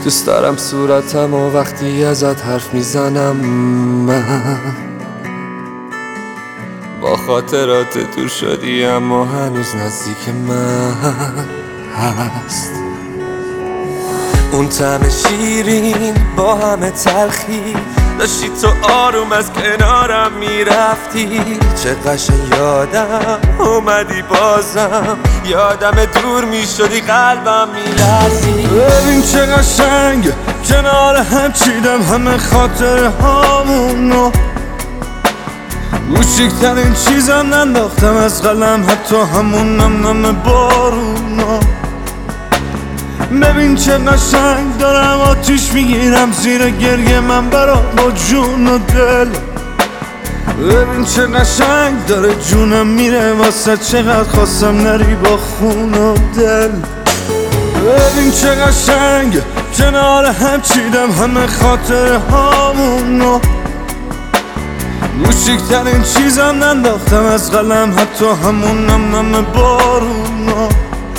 دوست دارم صورتم و وقتی ازت حرف میزنم من با خاطرات دور شدی اما هنوز نزدیک من هست. اون طعم شیرین با همه تلخی داشتی تو آروم از کنارم میرفتی، چه قشنگ یادم اومدی بازم، یادم دور میشدی قلبم میلرزی. ببین چه قشنگ کنار هم چیدم همه خاطر هامونو، کوچیکترین چیزم ننداختم از قلم حتی همون نم بارونا. ببین چه قشنگ دارم آتیش میگیرم زیر گریه من برات با جون و دل. ببین چه قشنگ داره جونم میره واسه چقدر خواستم نری با خون و دل. ببین چه قشنگ کنار هم چیدم همه خاطر هامونو، کوچیکترین چیزم ننداختم از قلم حتی همون نم بارونا.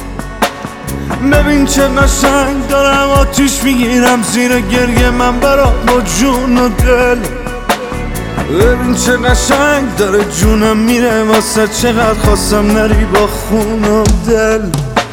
ببین چه قشنگ دارم آتیش میگیرم زیر گریه من برات با جون و دل. ببین چه قشنگ داره جونم میره واسه چقدر خواستم نری با خون و دل.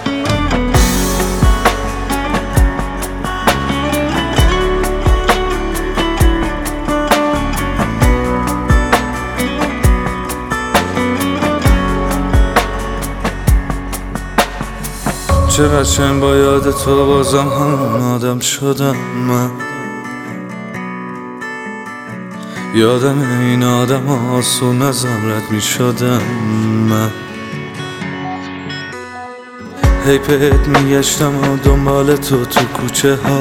چه قشنگ با یاد تو بازم همون آدم شدم من، یادم این آدم آسون ازم رد می شدم من. هی بهت میگشتم و دنبال تو کوچه ها،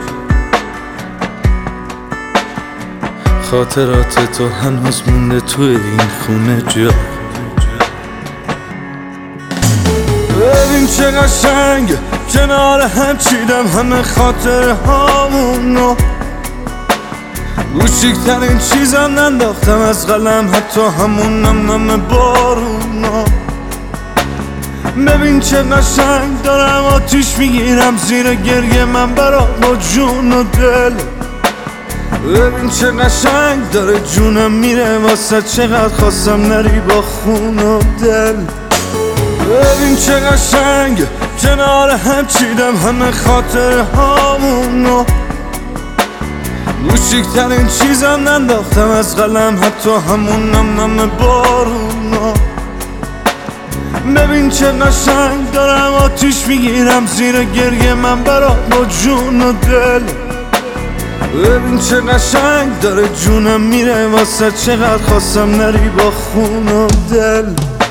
خاطرات تو هنوز مونده توی این خونه جا. ببین چه قشنگ کنار هم چیدم همه خاطر هامونو، کوچیکترین چیزم ننداختم از قلم حتی همون نم بارونا. ببین چه قشنگ دارم آتیش میگیرم زیر گریه من برات با جون و دل. ببین چه قشنگ داره جونم میره واسه چقدر خواستم نری با خون و دل. ببین چه قشنگ کنار هم چیدم همه خاطر هامونو، کوچیکترین چیزم ننداختم از قلم حتی همون نم بارونا. ببین چه قشنگ دارم آتیش میگیرم زیر گریه من برات با جون و دل. ببین چه قشنگ داره جونم میره واسه چقدر خواستم نری با خون و دل.